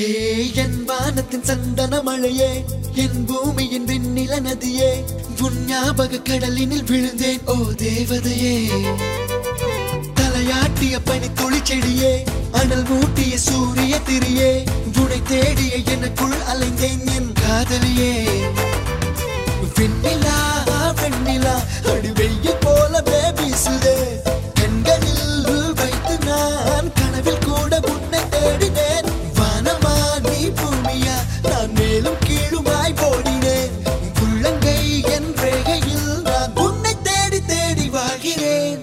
ஹே என் வானத்தின் சந்தன மழையே, என் பூமியின் வெண்ணில நதியே, உன் ஞாபக கடலினில் விழுந்தேன் ஓ தேவதையே. தலையாட்டிய பனி துளி செடியே, அனல் மூட்டிய சூரிய திரியே, உனை தேடிய எனக்குள் அலைந்தேன் என் காதலியே. வெண்ணிலா வெண்ணிலா அடி வெயில் போலவே வீசுதே, கண்களில் வைத்து நான் கனவில் கூட உன்னை தேடினேன். வானமா நீ பூமியா, நான் மேலும் கீழுமாய் போடினேன். உள்ளங்கை என் ரேகையில் நான் உன்னை தேடி தேடி வாழ்கிறேன்.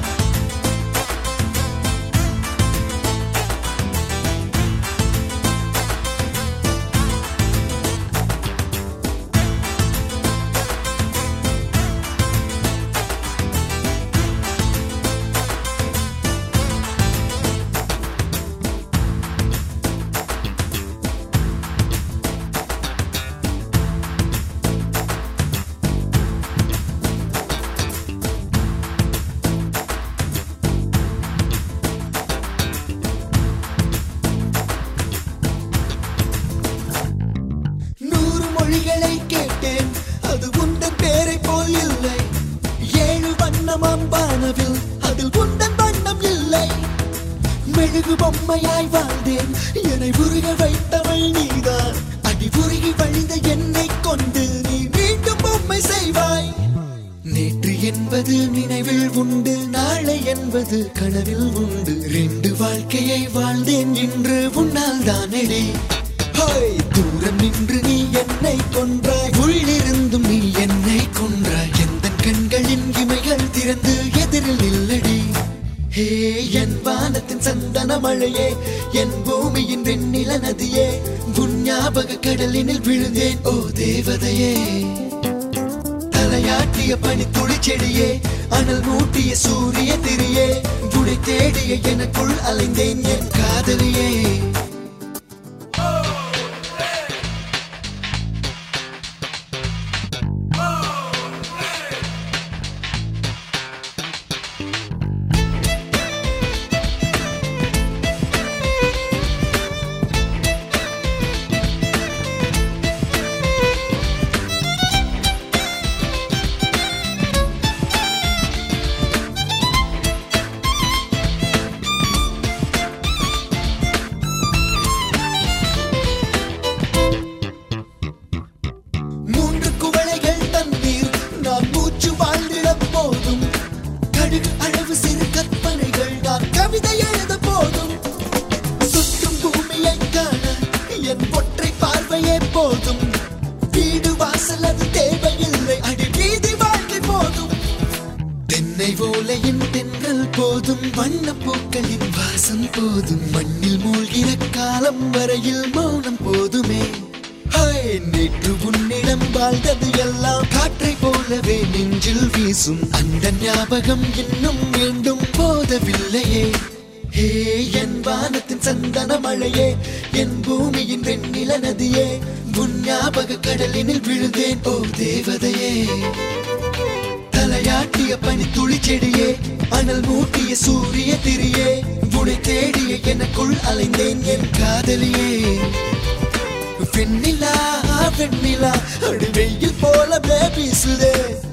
மொழிகளை கேட்டேன், அது உந்தன் பேரை போல் இல்லை. 7 வண்ணமாம் வானவில், அதில் உந்தன் வண்ணம் இல்லை. மெழுகு பொம்மையாய் வாழ்ந்தேன், என்னை உருக வைத்தவள் நீதான். அடி உருகி வழிந்த என்னை கொண்டு நீ மீண்டும் பொம்மை செய்வாய். நேற்று என்பது நினைவில் உண்டு, நாளை என்பது கனவில் உண்டு. 2 வாழ்க்கையை வாழ்ந்தேன் இன்று உன்னால் தானடி. தூரம் நின்று நீ என்னை கொன்றாய், உள்ளிருந்தும் நீ என்னை கொன்றாய். எந்த கண்களின் இமைகள் திறந்து எதிரில் இல்லடி. ஹே என் வானத்தின் சந்தன மழையே, என் பூமியின் வெண்ணில நதியே, உன் ஞாபக கடலினில் விழுந்தேன் ஓ தேவதையே. தலையாட்டிய பனி துளி செடியே, அனல் மூட்டிய சூரிய திரியே, உனை தேடிய எனக்குள் அலைந்தேன் என் காதலியே. அளவு சிறு கற்பனைகள் நான் கவிதை எழுத போதும். சுற்றும் பூமியை காண என் ஒற்றை பார்வையே போதும். வீடு வாசல் அது தேவையில்லை, அடி வீதி வாழ்க்கை போதும். தென்னை ஓலையின் தென்றல் போதும், வண்ண பூக்களின் வாசம் போதும். மண்ணில் மூழ்கிற காலம் வரையில் மௌனம் போதுமே. நேற்று உன்னிடம் வாழ்ந்தது எல்லாம் காற்றை போலவே நெஞ்சில் வீசும். அந்த ஞாபகம் இன்னும் மீண்டும் போதவில்லையே. ஹே என் வானத்தின் சந்தன மழையே, என் பூமியின் வெண்ணில நதியே, உன் ஞாபக கடலினில் விழுந்தேன் ஓ தேவதையே. தலையாட்டிய பனி துளி செடியே, அனல் மூட்டிய சூரிய திரியே, உனை தேடிய எனக்குள் அலைந்தேன் என் காதலியே. வெண்ணிலா வெண்ணிலா அடி வெயில் போலவே வீசுதே,